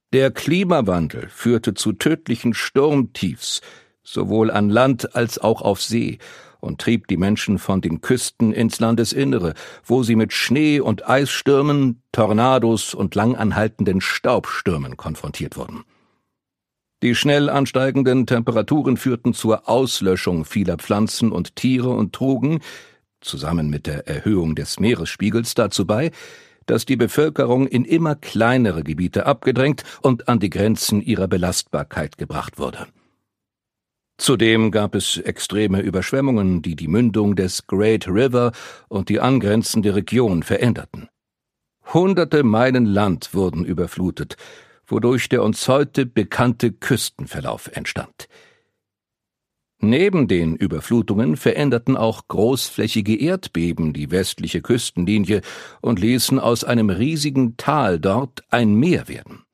Der Klimawandel führte zu tödlichen Sturmtiefs, sowohl an Land als auch auf See, und trieb die Menschen von den Küsten ins Landesinnere, wo sie mit Schnee- und Eisstürmen, Tornados und lang anhaltenden Staubstürmen konfrontiert wurden. Die schnell ansteigenden Temperaturen führten zur Auslöschung vieler Pflanzen und Tiere und trugen, zusammen mit der Erhöhung des Meeresspiegels, dazu bei, dass die Bevölkerung in immer kleinere Gebiete abgedrängt und an die Grenzen ihrer Belastbarkeit gebracht wurde. Zudem gab es extreme Überschwemmungen, die die Mündung des Great River und die angrenzende Region veränderten. Hunderte Meilen Land wurden überflutet, wodurch der uns heute bekannte Küstenverlauf entstand. Neben den Überflutungen veränderten auch großflächige Erdbeben die westliche Küstenlinie und ließen aus einem riesigen Tal dort ein Meer werden.